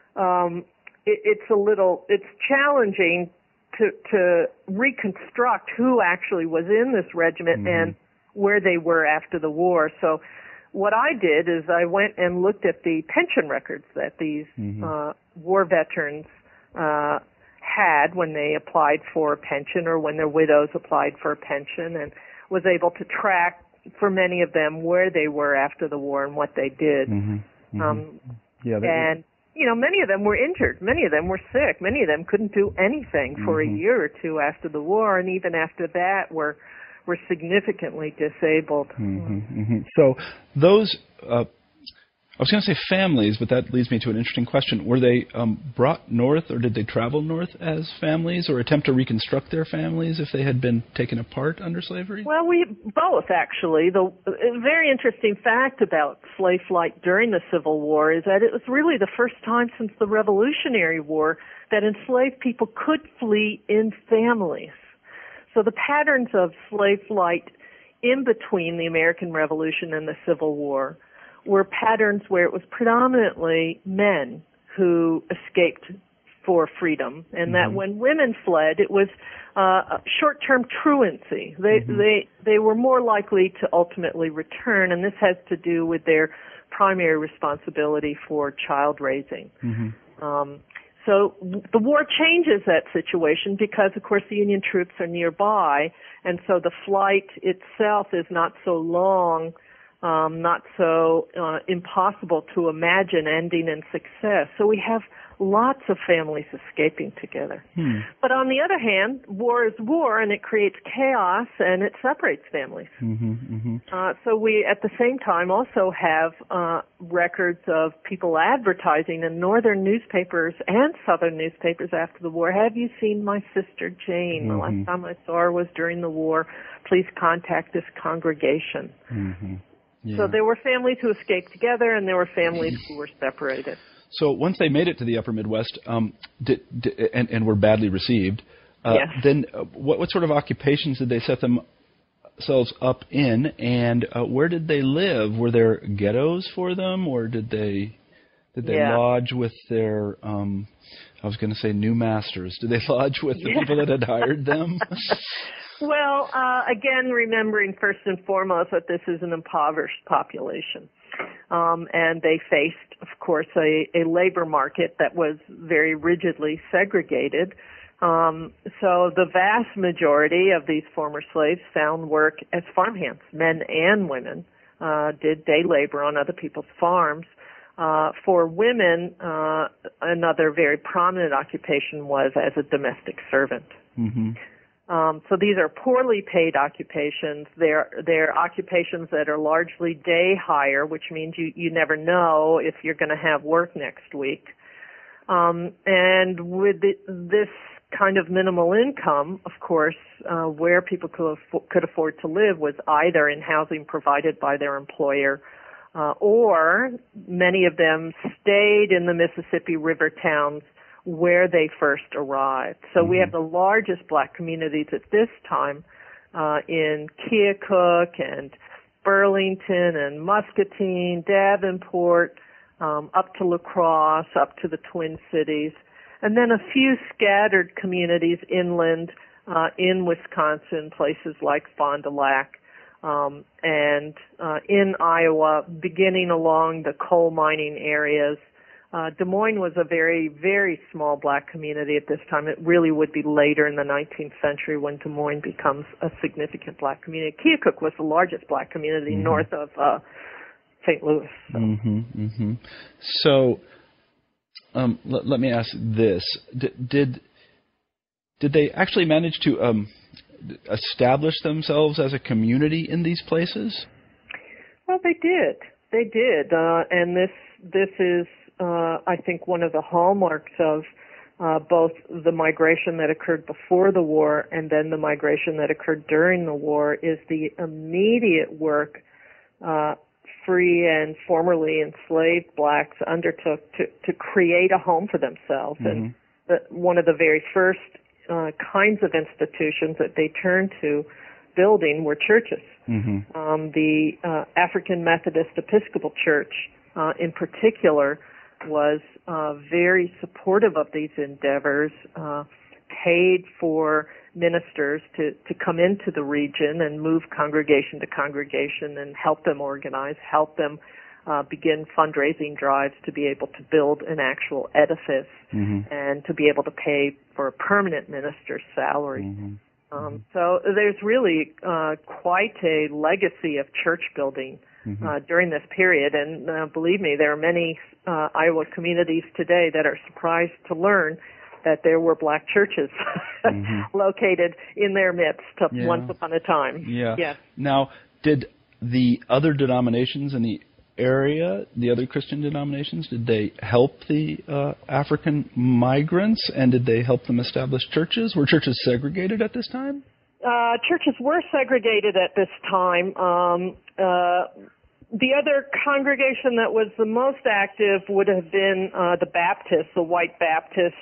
um, it, it's a little it's challenging to to reconstruct who actually was in this regiment mm-hmm. and where they were after the war. So what I did is I went and looked at the pension records that these mm-hmm. uh, war veterans uh, had when they applied for a pension or when their widows applied for a pension, and was able to track for many of them where they were after the war and what they did.
Mm-hmm. Mm-hmm. Um, yeah,
and, was... you know, many of them were injured. Many of them were sick. Many of them couldn't do anything for mm-hmm. a year or two after the war, and even after that were were significantly disabled.
Mm-hmm, mm-hmm. So those, uh, I was going to say families, but that leads me to an interesting question. Were they um, brought north, or did they travel north as families, or attempt to reconstruct their families if they had been taken apart under slavery?
Well, we both, actually. The a very interesting fact about slave flight during the Civil War is that it was really the first time since the Revolutionary War that enslaved people could flee in families. So the patterns of slave flight in between the American Revolution and the Civil War were patterns where it was predominantly men who escaped for freedom, and mm-hmm. that when women fled, it was uh, short-term truancy. They mm-hmm. they they were more likely to ultimately return, and this has to do with their primary responsibility for child raising. Mm-hmm. Um, So the war changes that situation because, of course, the Union troops are nearby, and so the flight itself is not so long, um, not so uh, impossible to imagine ending in success. So we have lots of families escaping together. Hmm. But on the other hand, war is war, and it creates chaos, and it separates families. Mm-hmm, mm-hmm. Uh, so we, at the same time, also have uh, records of people advertising in northern newspapers and southern newspapers after the war. Have you seen my sister Jane? Mm-hmm. The last time I saw her was during the war. Please contact this congregation. Mm-hmm. Yeah. So there were families who escaped together, and there were families who were separated.
So once they made it to the upper Midwest um, did, did, and, and were badly received, uh,
yes.
then uh, what, what sort of occupations did they set themselves up in, and uh, where did they live? Were there ghettos for them, or did they did they
yeah.
lodge with their, um, I was going to say new masters, did they lodge with the yeah. people that had hired them?
Well, uh, again, remembering first and foremost that this is an impoverished population. Um, and they faced, of course, a, a labor market that was very rigidly segregated. Um, so the vast majority of these former slaves found work as farmhands. Men and women uh, did day labor on other people's farms. Uh, for women, uh, another very prominent occupation was as a domestic servant. Mm-hmm. Um, so these are poorly paid occupations. They're, they're occupations that are largely day hire, which means you, you never know if you're going to have work next week. Um, and with the, this kind of minimal income, of course, uh, where people could, affo- could afford to live was either in housing provided by their employer, uh, or many of them stayed in the Mississippi River towns where they first arrived. So mm-hmm. we have the largest black communities at this time uh, in Keokuk and Burlington and Muscatine, Davenport, um, up to La Crosse, up to the Twin Cities, and then a few scattered communities inland uh, in Wisconsin, places like Fond du Lac, um, and uh, in Iowa, beginning along the coal mining areas. Uh, Des Moines was a very, very small black community at this time. It really would be later in the nineteenth century when Des Moines becomes a significant black community. Keokuk was the largest black community mm-hmm. north of uh, Saint Louis. So,
mm-hmm, mm-hmm. so um, l- let me ask this. D- did did they actually manage to um, establish themselves as a community in these places?
Well, they did. they did, uh, and this this is, uh, I think, one of the hallmarks of uh, both the migration that occurred before the war and then the migration that occurred during the war is the immediate work uh, free and formerly enslaved blacks undertook to, to create a home for themselves. Mm-hmm. And the, one of the very first uh, kinds of institutions that they turned to building were churches. Mm-hmm. Um, the uh, African Methodist Episcopal Church, uh, in particular, was uh, very supportive of these endeavors, uh, paid for ministers to, to come into the region and move congregation to congregation and help them organize, help them uh, begin fundraising drives to be able to build an actual edifice mm-hmm. and to be able to pay for a permanent minister's salary. Mm-hmm. Um, so there's really uh, quite a legacy of church building mm-hmm. uh, during this period, and uh, believe me, there are many uh, Iowa communities today that are surprised to learn that there were black churches mm-hmm. located in their midst
yeah.
once upon a time.
Yeah.
Yes.
Now, did the other denominations in the area, the other Christian denominations, did they help the uh, African migrants, and did they help them establish churches? Were churches segregated at this time?
Uh, churches were segregated at this time. Um, uh, the other congregation that was the most active would have been uh, the Baptists, the white Baptists,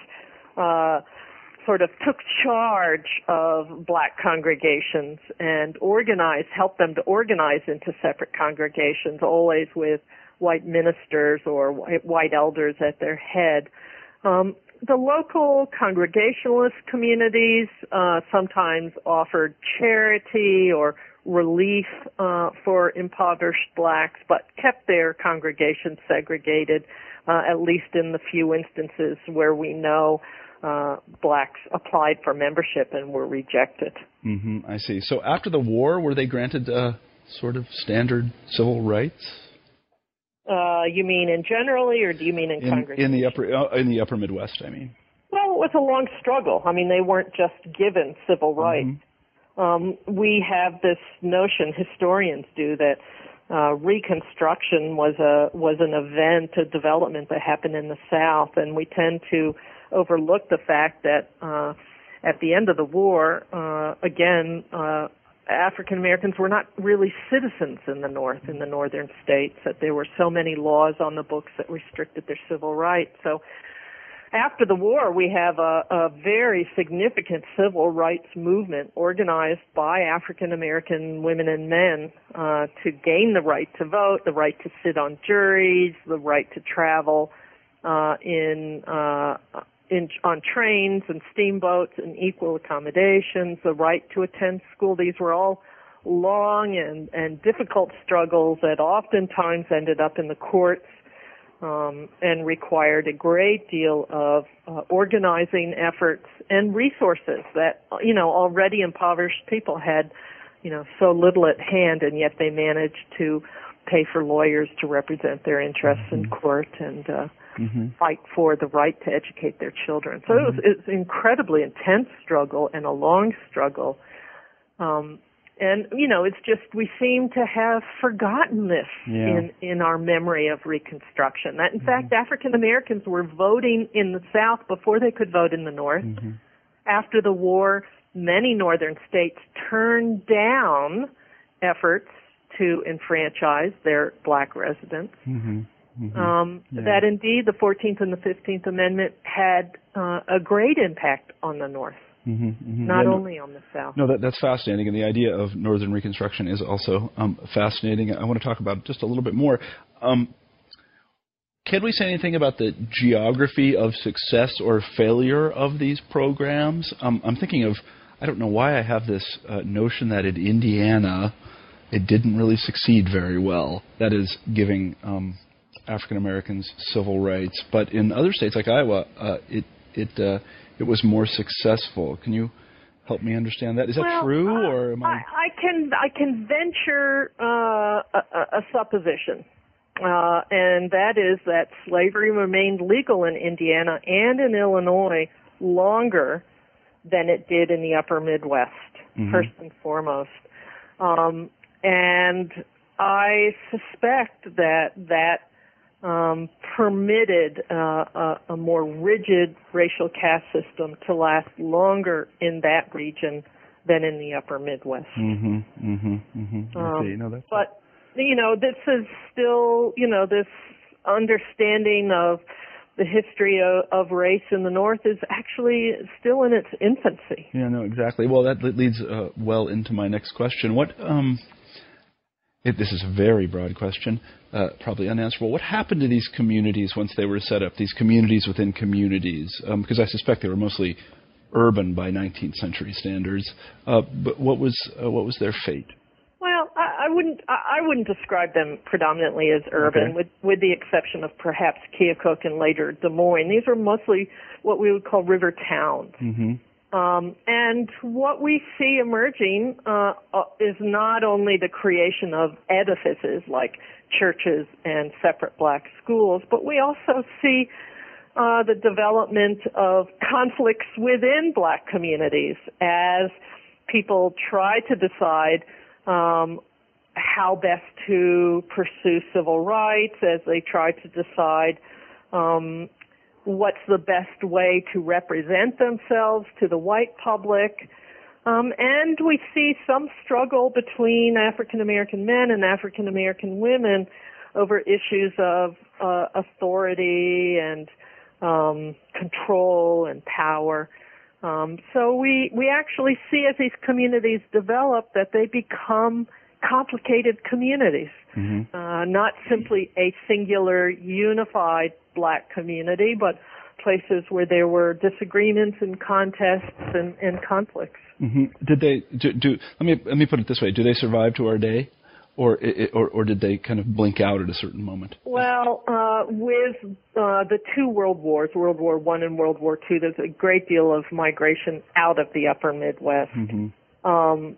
uh, sort of took charge of black congregations and organized, helped them to organize into separate congregations, always with white ministers or white, white elders at their head. Um, the local Congregationalist communities uh, sometimes offered charity or relief uh, for impoverished blacks, but kept their congregations segregated, uh, at least in the few instances where we know Uh, blacks applied for membership and were rejected.
Mm-hmm, I see. So after the war, were they granted uh, sort of standard civil rights?
Uh, you mean in generally, or do you mean in, in Congress?
In the upper uh, in the upper Midwest, I mean.
Well, it was a long struggle. I mean, they weren't just given civil rights. Mm-hmm. Um, we have this notion, historians do, that uh, Reconstruction was a was an event, a development that happened in the South, and we tend to overlook the fact that uh, at the end of the war, uh, again, uh, African Americans were not really citizens in the North, in the northern states, that there were so many laws on the books that restricted their civil rights. So after the war, we have a, a very significant civil rights movement organized by African American women and men uh, to gain the right to vote, the right to sit on juries, the right to travel uh, in uh, In, on trains and steamboats and equal accommodations, the right to attend school. These were all long and, and difficult struggles that oftentimes ended up in the courts um, and required a great deal of uh, organizing efforts and resources that, you know, already impoverished people had, you know, so little at hand, and yet they managed to pay for lawyers to represent their interests mm-hmm. in court and uh, mm-hmm. fight for the right to educate their children. So mm-hmm. it was it's an incredibly intense struggle and a long struggle. Um, and, you know, it's just we seem to have forgotten this yeah. in, in our memory of Reconstruction. That, in mm-hmm. fact, African Americans were voting in the South before they could vote in the North. Mm-hmm. After the war, many northern states turned down efforts to enfranchise their black residents. Mm-hmm. Mm-hmm. Um, yeah. That indeed the fourteenth and the fifteenth Amendment had uh, a great impact on the North, mm-hmm. Mm-hmm. not yeah, only no, on the South.
No, that, that's fascinating, and the idea of Northern Reconstruction is also um, fascinating. I want to talk about it just a little bit more. Um, can we say anything about the geography of success or failure of these programs? Um, I'm thinking of, I don't know why I have this uh, notion that in Indiana it didn't really succeed very well. That is, giving um, African Americans civil rights, but in other states like Iowa, uh, it it uh, it was more successful. Can you help me understand that? Is that
well,
true,
uh,
or am I?
I, I can I can venture uh, a, a supposition, uh, and that is that slavery remained legal in Indiana and in Illinois longer than it did in the Upper Midwest. Mm-hmm. First and foremost. Um, And I suspect that that um, permitted uh, a, a more rigid racial caste system to last longer in that region than in the upper Midwest.
Mm-hmm, mm-hmm, mm-hmm. I
Um,
see. No, that's
but, you know, this is still, you know, this understanding of the history of, of race in the North is actually still in its infancy.
Yeah, no, exactly. Well, that leads uh, well into my next question. What, um, it, this is a very broad question, uh, probably unanswerable. What happened to these communities once they were set up, these communities within communities? Um, because I suspect they were mostly urban by nineteenth century standards. Uh, but what was uh, what was their fate?
Well, I, I wouldn't I, I wouldn't describe them predominantly as urban,
Okay.
with with the exception of perhaps Keokuk and later Des Moines. These were mostly what we would call river towns.
Mm-hmm.
Um, and what we see emerging uh, uh, is not only the creation of edifices like churches and separate black schools, but we also see uh, the development of conflicts within black communities as people try to decide um, how best to pursue civil rights, as they try to decide um, what's the best way to represent themselves to the white public. Um, and we see some struggle between African American men and African American women over issues of uh, authority and um, control and power. Um, so we we actually see as these communities develop that they become complicated communities,
Mm-hmm.
uh, not simply a singular unified black community, but places where there were disagreements and contests and, and conflicts.
Mm-hmm. Did they do, do? Let me let me put it this way: do they survive to our day, or or or did they kind of blink out at a certain moment?
Well, uh, with uh, the two world wars, World War One and World War Two, there's a great deal of migration out of the upper Midwest
Mm-hmm.
um,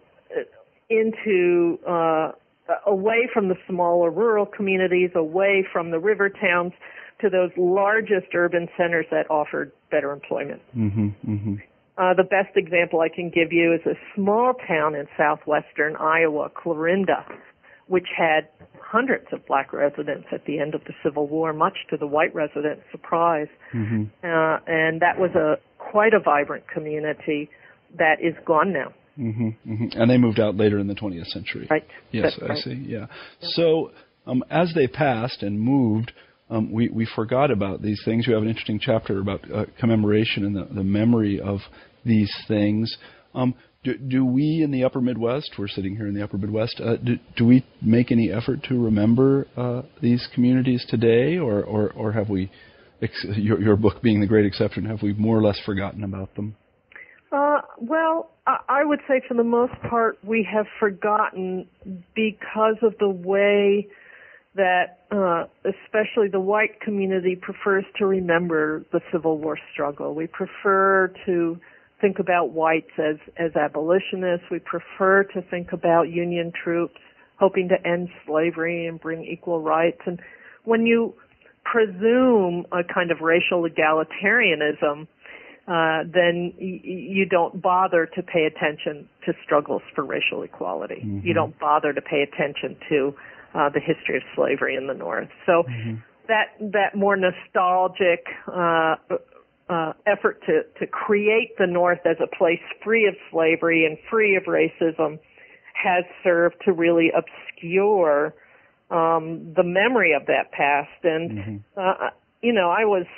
into uh, away from the smaller rural communities, away from the river towns, to those largest urban centers that offered better employment.
Mm-hmm. Mm-hmm.
Uh, the best example I can give you is a small town in southwestern Iowa, Clarinda, which had hundreds of black residents at the end of the Civil War, much to the white residents' surprise.
Mm-hmm.
Uh, and that was a quite a vibrant community that is gone now.
Mm-hmm. Mm-hmm. And they moved out later in the twentieth century.
Right.
Yes,
That's
I
right.
see. Yeah. So um, as they passed and moved, um, we we forgot about these things. You have an interesting chapter about uh, commemoration and the, the memory of these things. Um, do, do we in the Upper Midwest, we're sitting here in the Upper Midwest, uh, do, do we make any effort to remember uh, these communities today, or, or, or have we, ex- your, your book being the great exception, have we more or less forgotten about them?
Uh, well, I, I would say for the most part we have forgotten because of the way that uh, especially the white community prefers to remember the Civil War struggle. We prefer to think about whites as, as abolitionists. We prefer to think about Union troops hoping to end slavery and bring equal rights. And when you presume a kind of racial egalitarianism, uh, then y- you don't bother to pay attention to struggles for racial equality.
Mm-hmm.
You don't bother to pay attention to uh, the history of slavery in the North. So
Mm-hmm.
that that more nostalgic uh, uh, effort to, to create the North as a place free of slavery and free of racism has served to really obscure um, the memory of that past. And,
Mm-hmm.
uh, you know, I was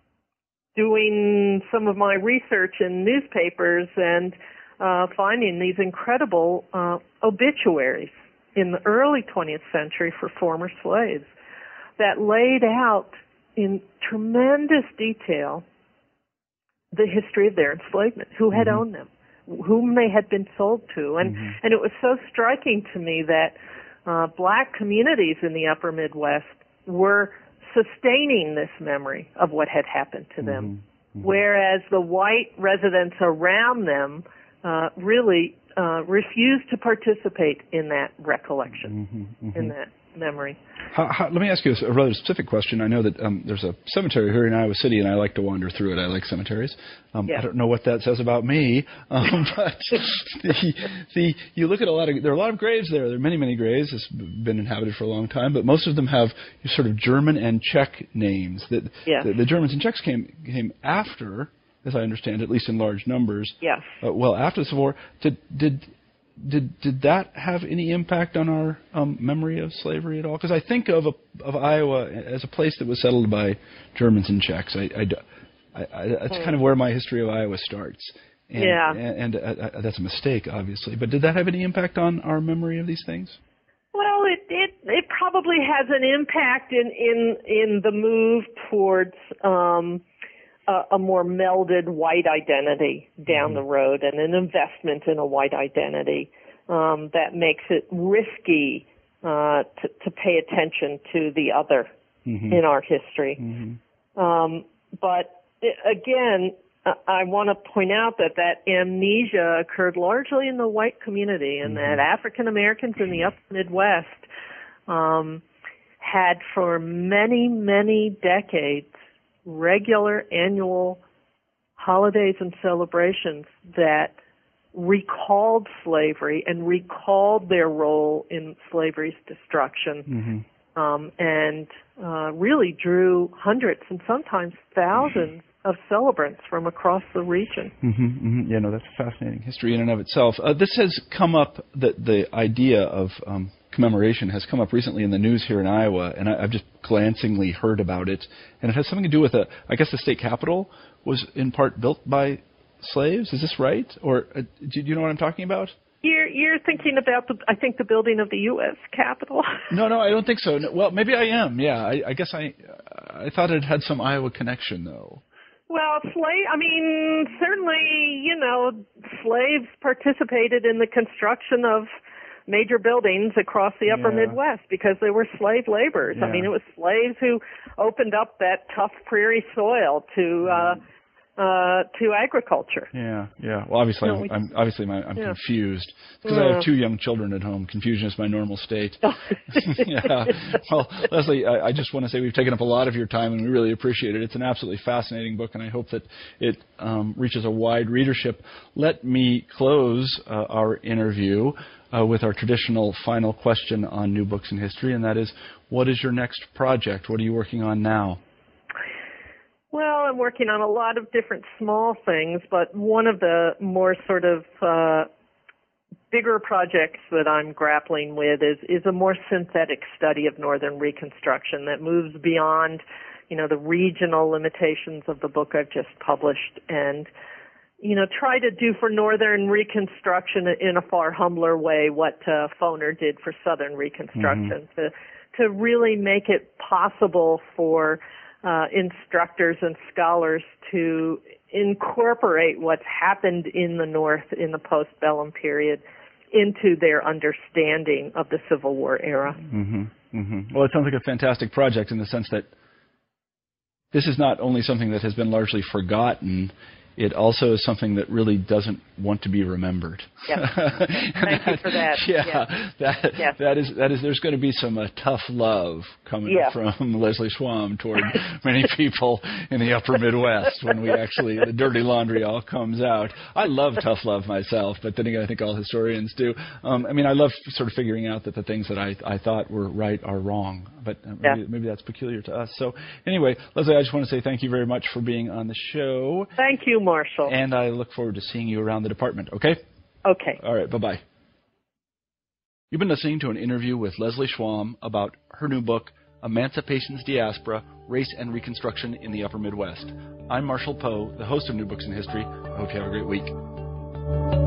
doing some of my research in newspapers and uh, finding these incredible uh, obituaries in the early twentieth century for former slaves that laid out in tremendous detail the history of their enslavement, who had
Mm-hmm.
owned them, whom they had been sold to. And,
Mm-hmm.
and it was so striking to me that uh, black communities in the upper Midwest were sustaining this memory of what had happened to them,
Mm-hmm.
whereas the white residents around them uh, really uh, refused to participate in that recollection,
Mm-hmm. Mm-hmm.
in that memory.
How, how, let me ask you a rather specific question. I know that um, there's a cemetery here in Iowa City, and I like to wander through it. I like cemeteries. Um,
yeah.
I don't know what that says about me, um, but the, the you look at a lot of there are a lot of graves there. There are many many graves. It's been inhabited for a long time, but most of them have sort of German and Czech names. That
yes.
the, the Germans and Czechs came came after, as I understand, at least in large numbers.
Yes.
Uh, well, after the Civil War, did did. Did did that have any impact on our um, memory of slavery at all? Because I think of a, of Iowa as a place that was settled by Germans and Czechs. I, I, I, I, that's kind of where my history of Iowa starts. And,
yeah.
And, and uh, that's a mistake, obviously. But did that have any impact on our memory of these things?
Well, it it, it probably has an impact in in, in the move towards Um, a, a more melded white identity down the road and an investment in a white identity um, that makes it risky uh, to, to pay attention to the other mm-hmm. in our history. Mm-hmm. Um, but it, again, I want to point out that that amnesia occurred largely in the white community and mm-hmm. that African Americans in the upper Midwest um, had for many, many decades regular annual holidays and celebrations that recalled slavery and recalled their role in slavery's destruction mm-hmm. um, and uh, really drew hundreds and sometimes thousands of celebrants from across the region.
Mm-hmm, mm-hmm. Yeah, no, that's a fascinating history in and of itself. Uh, this has come up, the, the idea of um, commemoration has come up recently in the news here in Iowa, and I, I've just glancingly heard about it. And it has something to do with, a, I guess the state capitol was in part built by slaves. Is this right? Or uh, do you know what I'm talking about?
You're, you're thinking about, the, I think, the building of the U S Capitol.
No, no, I don't think so. No, well, maybe I am, yeah. I, I guess I I thought it had some Iowa connection, though.
Well, slave, I mean, certainly, you know, slaves participated in the construction of major buildings across the upper yeah. Midwest because they were slave laborers. Yeah. I mean, it was slaves who opened up that tough prairie soil to uh, uh, to agriculture.
Yeah, yeah. Well, obviously,
no,
I'm,
we,
I'm obviously my, I'm
yeah.
confused because yeah. I have two young children at home. Confusion is my normal state. yeah. Well, Leslie, I, I just want to say we've taken up a lot of your time, and we really appreciate it. It's an absolutely fascinating book, and I hope that it um, reaches a wide readership. Let me close uh, our interview uh, with our traditional final question on new books in history, and that is, what is your next project? What are you working on now?
Well, I'm working on a lot of different small things, but one of the more sort of uh, bigger projects that I'm grappling with is, is a more synthetic study of Northern Reconstruction that moves beyond, you know, the regional limitations of the book I've just published and, you know, try to do for Northern Reconstruction in a far humbler way what uh, Foner did for Southern Reconstruction, mm-hmm. to to really make it possible for Uh, instructors and scholars to incorporate what's happened in the North in the postbellum period into their understanding of the Civil War era.
Mm-hmm, mm-hmm. Well, it sounds like a fantastic project in the sense that this is not only something that has been largely forgotten, it also is something that really doesn't want to be remembered.
Yep. Thank
that,
you for that.
Yeah,
yeah.
that
yeah.
that is that is. There's going to be some uh, tough love coming
yeah.
from Leslie Schwam toward many people in the Upper Midwest when we actually the dirty laundry all comes out. I love tough love myself, but then again, I think all historians do. Um, I mean, I love sort of figuring out that the things that I I thought were right are wrong, but uh, maybe,
yeah.
maybe that's peculiar to us. So anyway, Leslie, I just want to say thank you very much for being on the show.
Thank you, Marshall.
And I look forward to seeing you around the department, okay?
Okay.
All right, bye-bye. You've been listening to an interview with Leslie Schwam about her new book, Emancipation's Diaspora, Race and Reconstruction in the Upper Midwest. I'm Marshall Poe, the host of New Books in History. I hope you have a great week.